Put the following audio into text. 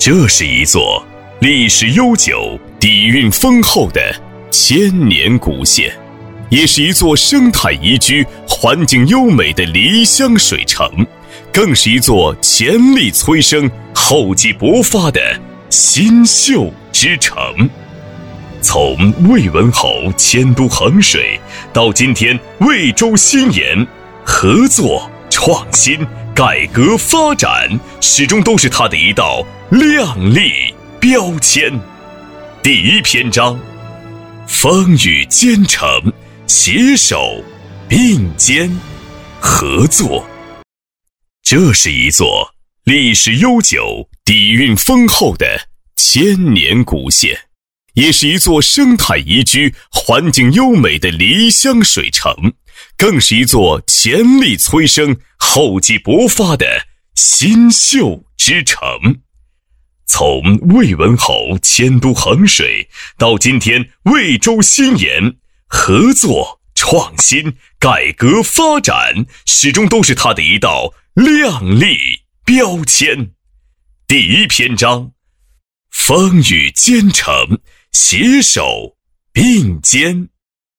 这是一座历史悠久、底蕴丰厚的千年古县，也是一座生态宜居、环境优美的梨香水城，更是一座潜力催生、厚积薄发的新秀之城。从魏文侯迁都衡水，到今天魏州新研，合作、创新、改革发展，始终都是他的一道亮丽标签。第一篇章，风雨兼程，携手并肩合作。这是一座历史悠久、底蕴丰厚的千年古县，也是一座生态宜居、环境优美的梨香水城，更是一座潜力催生、厚积薄发的新秀之城。从魏文侯迁都衡水，到今天魏州新研，合作、创新、改革发展，始终都是他的一道亮丽标签。第一篇章，风雨兼程，携手并肩